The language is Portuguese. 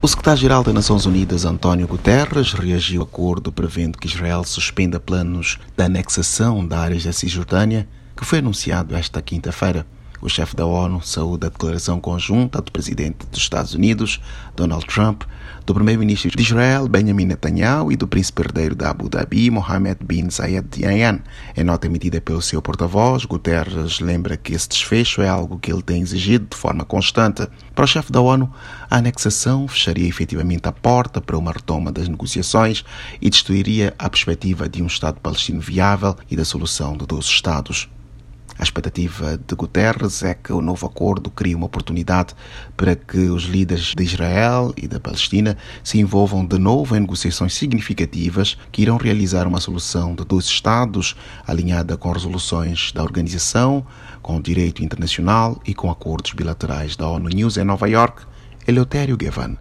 O secretário-geral das Nações Unidas, António Guterres, reagiu ao acordo prevendo que Israel suspenda planos de anexação de áreas da Cisjordânia, que foi anunciado esta quinta-feira. O chefe da ONU saúda a declaração conjunta do presidente dos Estados Unidos, Donald Trump, do primeiro-ministro de Israel, Benjamin Netanyahu, e do príncipe herdeiro de Abu Dhabi, Mohammed bin Zayed Al Nahyan. Em nota emitida pelo seu porta-voz, Guterres lembra que esse desfecho é algo que ele tem exigido de forma constante. Para o chefe da ONU, a anexação fecharia efetivamente a porta para uma retoma das negociações e destruiria a perspectiva de um Estado palestino viável e da solução de 2 Estados. A expectativa de Guterres é que o novo acordo crie uma oportunidade para que os líderes de Israel e da Palestina se envolvam de novo em negociações significativas que irão realizar uma solução de 2 Estados alinhada com resoluções da organização, com o direito internacional e com acordos bilaterais da ONU News em Nova York, Eleutério Gavan.